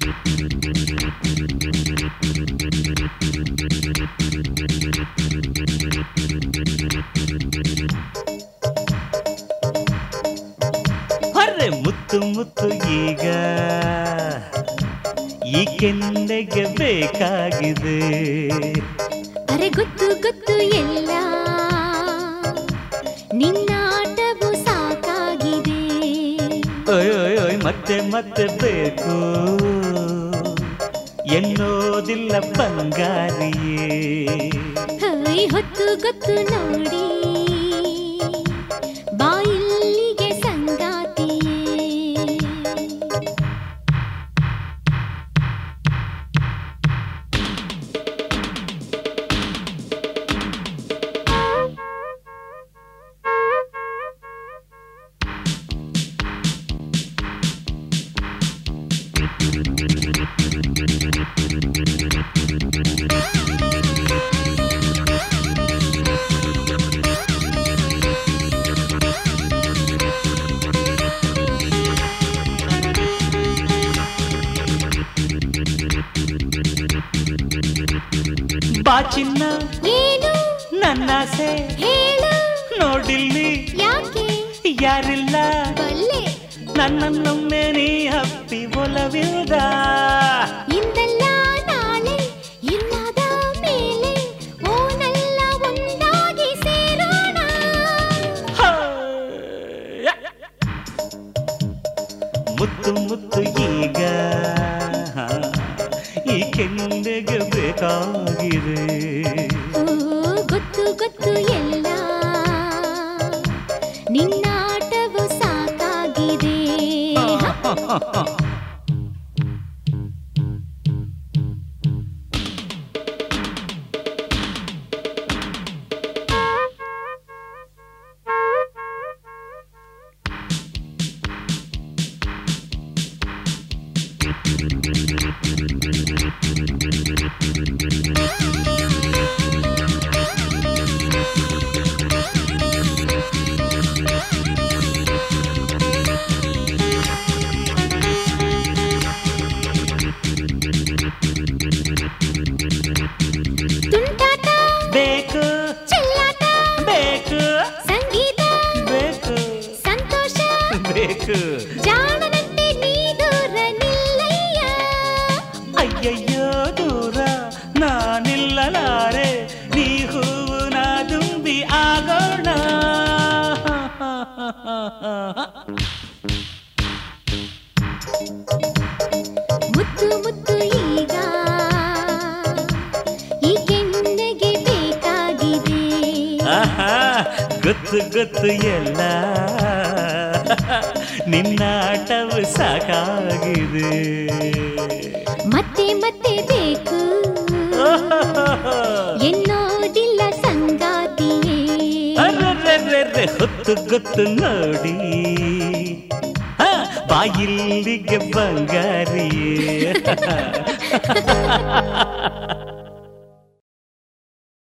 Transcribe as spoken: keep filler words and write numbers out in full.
ಹೊರ್ರೆ ಮುತ್ತು ಮುತ್ತು ಈಗ ಈ ಕೆನ್ನೆಗೆ ಬೇಕಾಗಿದೆ. ಅರೆ ಗೊತ್ತು ಗೊತ್ತು ಎಲ್ಲ ನಿನ್ನಾಟವು ಸಾಕಾಗಿದೆ. ಓಯ್ ಓಯ್ ಓಯ್ ಮತ್ತೆ ಮತ್ತೆ ಬೇಕು ಎನ್ನೋದಿಲ್ಲ ಬಂಗಾರಿಯೇ. ಹೈ ಹೊತ್ತು ಗೊತ್ತು ನೋಡಿ ಬಾಯಿಲ್ಲಿಗೆ ಸಂಗಾತಿಯೇ. ಬಾ ಚಿನ್ನ ಏನು ನನ್ನಾಸೆ ಹೇಳು ನೋಡಿಲ್ಲಿ ಯಾಕೆ ಯಾರಿಲ್ಲ ಬಲ್ಲೆ ನನ್ನನ್ನೊಮ್ಮೆ ನೀ ಹಪ್ಪಿ ಒಲವಿಲ್ದ. ಇಂದಲ್ಲ ನಾಳೆ ಇನ್ನಾದ ಮೇಲೆ ಓನಲ್ಲ ಒಂದಾಗಿ ಸೇರೋಣ. ಮುತ್ತು ಮುತ್ತು ಈಗ ಈ ಕೆಂಡೆಗೆ ಬೇಕಾಗಿದೆ. ಓ ಗೊತ್ತು ಗೊತ್ತು ಎಲ್ಲ ನಿನ್ನಾಟವು ಸಾಕಾಗಿದೆ. ತುಂಟಾಟ ಬೇಕು ಚೆಲ್ಲಾಟ ಬೇಕು ಸಂಗೀತ ಬೇಕು ಸಂತೋಷ ಬೇಕು. ಜಾಣನಂತೆ ನೀ ದೂರ ನಿಲ್ಲಯ್ಯ. ಅಯ್ಯಯ್ಯೋ ದೂರ ನಾನಿಲ್ಲಲಾರೆ ನೀ ಹೂವು ನಾ ದುಂಬಿ ಆಗೋಣ. ಮುತ್ತು ಮುತ್ತು ಈಗ ಈ ಕೆನ್ನೆಗೆ ಬೇಕಾಗಿದೆ. ಆಹಾ ಗೊತ್ತು ಗೊತ್ತು ಎಲ್ಲ ನಿನ್ನಾಟವು ಸಾಕಾಗಿದೆ. ಮತ್ತೆ ಮತ್ತೆ ಬೇಕು ಎನ್ನೋದಿಲ್ಲ ಸಂಗಾತಿಯೇ. ಅರ್ರರ್ರರ್ರೆ ಹೊತ್ತು ಗೊತ್ತು ನೋಡಿ ಹಾ, ಬಾಯಿಲ್ಲಿಗೆ ಬಂಗಾರಿಯೇ.